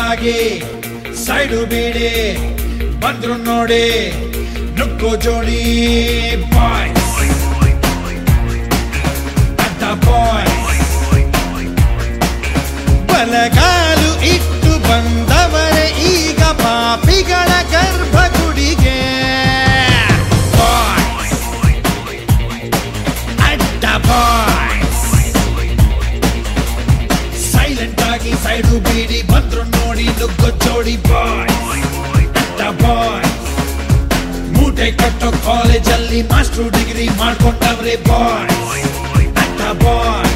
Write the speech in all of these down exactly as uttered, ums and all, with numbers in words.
ಆಗಿ ಸೈಡು ಬೀಡಿ ಬಂದ್ರು ನೋಡಿ ನುಗ್ಗೋ ಜೋಡಿ ಬಾಯ್ಸ್ ಅಡ್ಡ ಬಾಯ್ಸ್ ಬಲಗಾಲು ಇಟ್ಟು ಬಂದವರೇ ಈಗ ಪಾಪಿಗಳ ಗರ್ಭಗುಡಿಗೆ ಬಾಯ್ಸ್ ಅಡ್ಡ ಬಾಯ್ಸ್ ಸೈಲೆಂಟ್ ಆಗಿ ಸೈಡು ಬೀಡಿ ಬಂದ್ರು ನೋಡಿ ನುಗ್ಗೋ ಜೋಡಿ ಬಾಯ್ಸ್ ಅಡ್ಡ ಬಾಯ್ಸ್ ಮೂಟೆ ಕಟ್ಟೋ ಕಾಲೇಜಲ್ಲಿ ಮಾಸ್ಟರ್ ಡಿಗ್ರಿ ಮಾಡ್ಕೊಂಡವ್ರೆ ಬಾಯ್ಸ್ ಅಡ್ಡ ಬಾಯ್ಸ್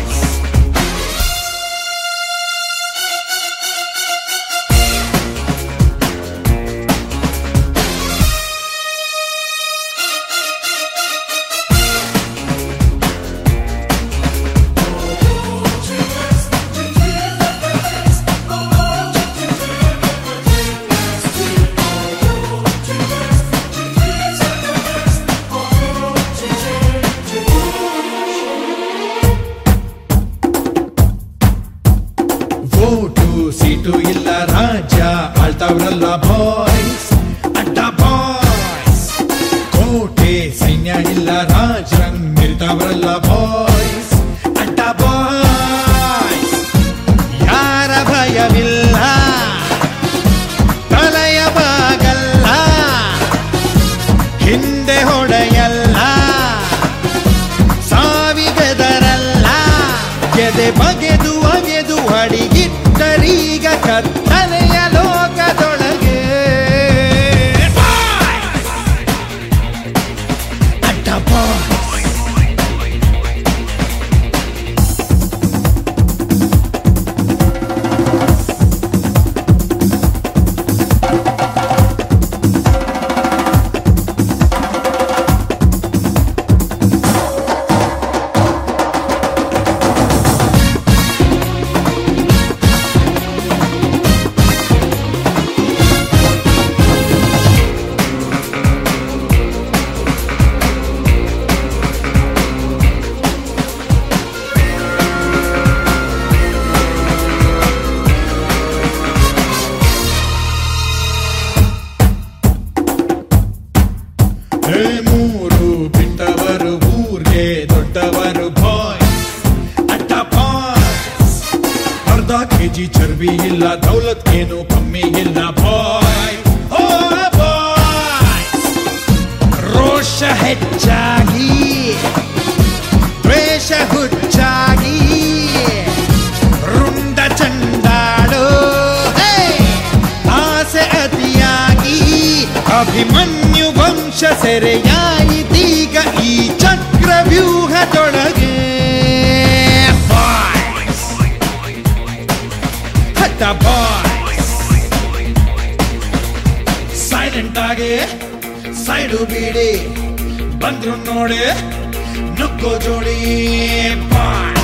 ಓಟು ಸೀಟು ಇಲ್ಲ ರಾಜ್ಯ ಆಳ್ತಾವ್ರಲ್ಲ ಬಾಯ್ಸ್ ಅಡ್ಡ ಬಾಯ್ಸ್ ಕೋಟೆ ಸೈನ್ಯ ಇಲ್ಲ ರಾಜರಂಗ್ ನಿಲ್ತಾವ್ರಲ್ಲ ಬಾಯ್ಸ್ ಅಡ್ಡ ಬಾಯ್ಸ್ ಯಾರ ಭಯವಿಲ್ಲ ತಲೆಯ ಬಾಗಲ್ಲ ಹಿಂದೆ ಹೊಡೆಯಲ್ಲ ಸಾವಿಗದರಲ್ಲ ಎದೆ ಬಗೆದು ಅಗೆದು ಅಡಿಗಿಟ್ಟರೀಗ ಕತ್ತಲೆಯ ಲೋಕದೊಳಗೆ ಅಡ್ಡ ಬಾಯ್ಸ್ ಮೂರು ಬಿಟ್ಟವರು ಊರ್ಗೆ ದೊಡ್ಡವರು ಬಾಯ್ಸ್ ಅಡ್ಡ ಬಾಯ್ಸ್ ಅರ್ಧ ಕೆಜಿ ಚರ್ಬಿ ಇಲ್ಲ ದೌಲತ್ ಏನು ಕಮ್ಮಿ ಇಲ್ಲ ಬಾಯ್ ಓ ಬಾಯ್ಸ್ ರೋಷ ಹೆಚ್ಚಾಗಿ ದ್ವೇಷ ಹುಚ್ಚಾಗಿ ರುಂಡ ಚಂಡಾಳು ಆಸೆ ಅತಿಯಾಗಿ ಅಭಿಮನ್ಯು ವಂಶ ಸೆರೆಯಾಯಿತೀಗ ಈ ಚಕ್ರವ್ಯೂಹದೊಳಗೆ ಬಾಯ್ಸ್ ಅಡ್ಡ ಬಾಯ್ಸ್ ಸೈಲೆಂಟ್ ಆಗಿ ಸೈಡು ಬೀಡಿ ಬಂದ್ರು ನೋಡಿ ನುಗ್ಗೋ ಜೋಡಿ ಬಾಯ್